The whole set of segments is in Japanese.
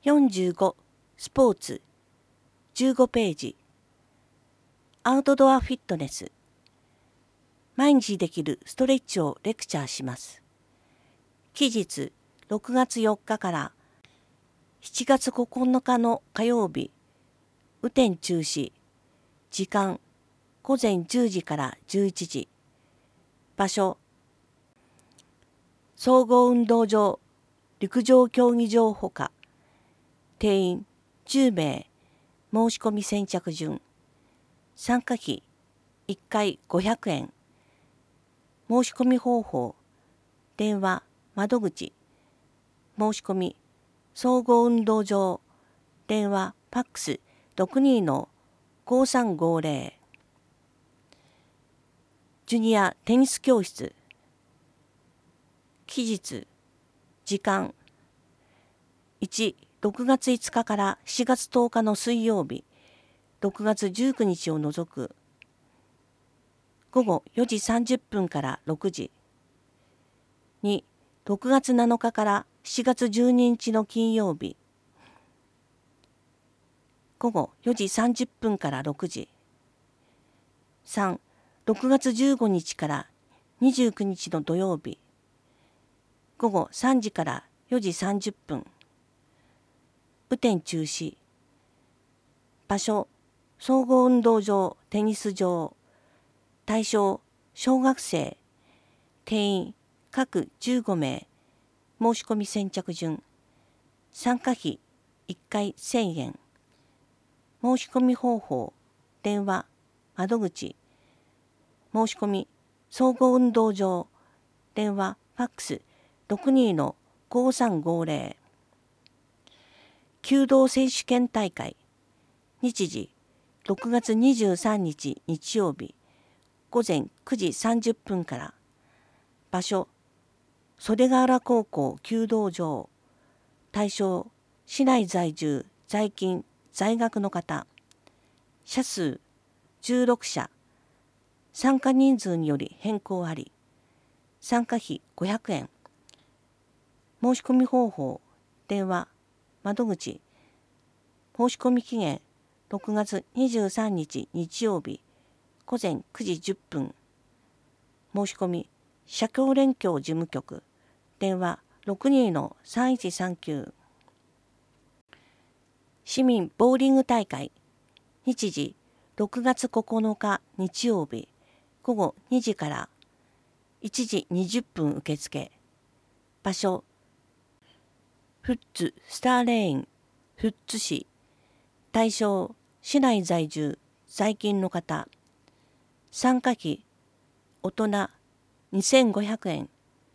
45スポーツ15ページアウトドアフィットネス毎日できるストレッチをレクチャーします。期日6月4日から7月9日の火曜日雨天中止時間午前10時から11時場所総合運動場陸上競技場ほか定員10名申し込み先着順参加費1回500円申し込み方法電話窓口申し込み総合運動場電話ファックス62-5350ジュニアテニス教室期日時間1、6月5日から7月10日の水曜日、6月19日を除く午後4時30分から6時。2、6月7日から7月12日の金曜日、午後4時30分から6時。3、6月15日から29日の土曜日、午後3時から4時30分。雨天中止場所総合運動場テニス場対象小学生定員各15名申し込み先着順参加費1回1000円申し込み方法電話窓口申し込み総合運動場電話ファックス62-5350弓道選手権大会日時6月23日日曜日午前9時30分から場所袖ヶ浦高校弓道場対象市内在住在勤在学の方社数16社参加人数により変更あり参加費500円申し込み方法電話窓口申し込み期限6月23日日曜日午前9時10分申し込み社協連協事務局電話62-3139市民ボーリング大会日時6月9日日曜日午後2時から1時20分受付場所富津スターレーン富津市対象市内在住在勤の方参加費大人2500円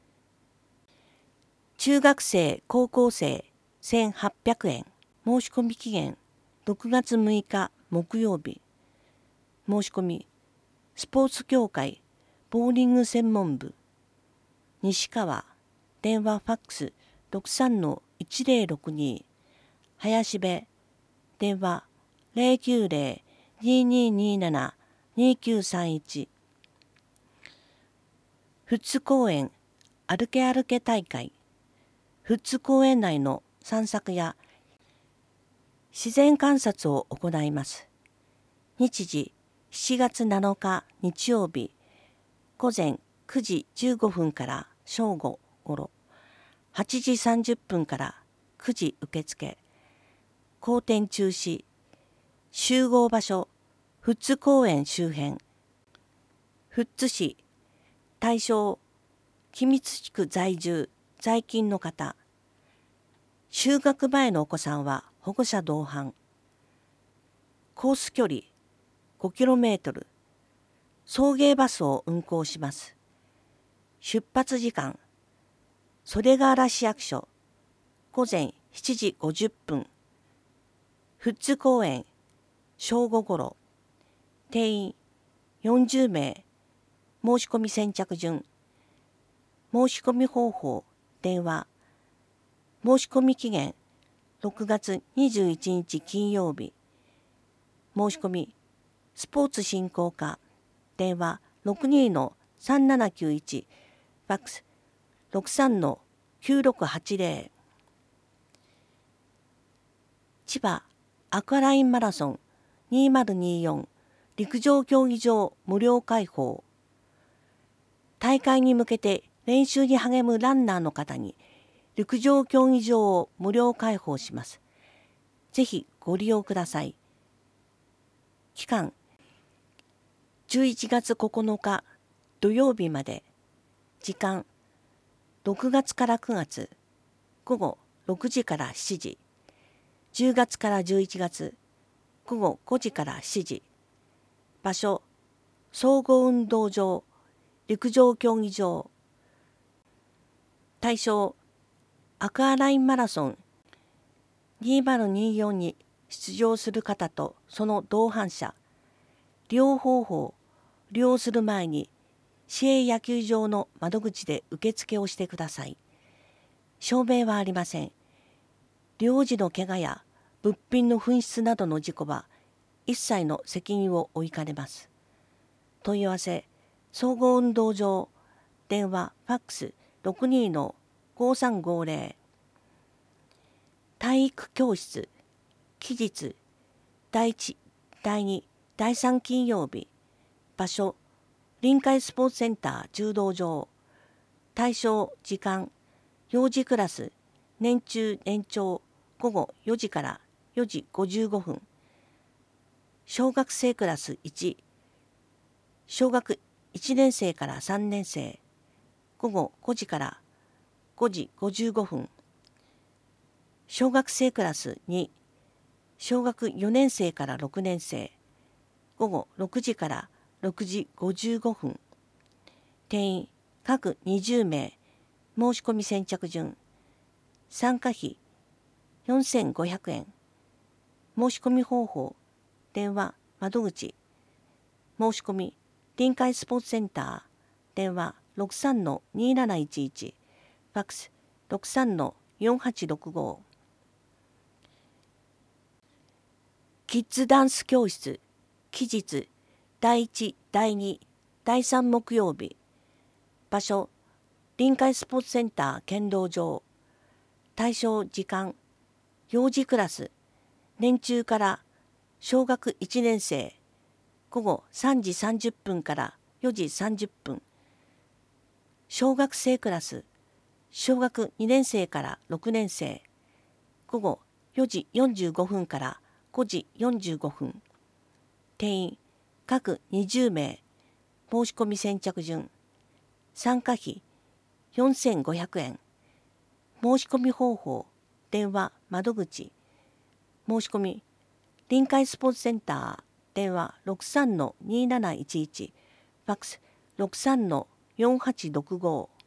中学生高校生1800円申し込み期限6月6日木曜日申し込みスポーツ協会ボーリング専門部西川電話ファックス63-1062林部電話090-2227-2931富津公園歩け歩け大会富津公園内の散策や自然観察を行います。日時7月7日日曜日午前9時15分から正午ごろ8時30分から9時受付後天中止集合場所富津公園周辺富津市対象君津地区在住在勤の方就学前のお子さんは保護者同伴コース距離 5km 送迎バスを運行します出発時間袖ヶ浦市役所午前7時50分富津公園正午ごろ定員40名申し込み先着順申し込み方法電話申し込み期限6月21日金曜日申し込みスポーツ振興課電話62-3791ファックス63-9680 千葉アクアラインマラソン2024陸上競技場無料開放。大会に向けて練習に励むランナーの方に陸上競技場を無料開放します。ぜひご利用ください。期間11月9日土曜日まで。時間6月から9月午後6時から7時。10月から11月午後5時から7時。場所総合運動場陸上競技場。対象アクアラインマラソン2024に出場する方とその同伴者。利用方法利用する前に市営野球場の窓口で受付をしてください。証明はありません。利用時の怪我や物品の紛失などの事故は一切の責任を負いかねます。問い合わせ総合運動場電話ファックス62-5350。体育教室期日第1、第2、第3金曜日。場所臨海スポーツセンター柔道場。対象時間幼児クラス年中年長午後4時から4時55分。小学生クラス1小学1年生から3年生午後5時から5時55分。小学生クラス2小学4年生から6年生午後6時から6時55分。定員各20名。申し込み先着順。参加費4500円。申し込み方法電話窓口。申し込み臨海スポーツセンター電話 63-2711 ファックス 63-4865。キッズダンス教室期日第1、第2、第3木曜日。場所臨海スポーツセンター剣道場。対象時間幼児クラス年中から小学1年生午後3時30分から4時30分。小学生クラス小学2年生から6年生午後4時45分から5時45分。定員各20名。申し込み先着順。参加費4500円。申し込み方法電話窓口。申し込み臨海スポーツセンター電話 63-2711 ファックス 63-4865。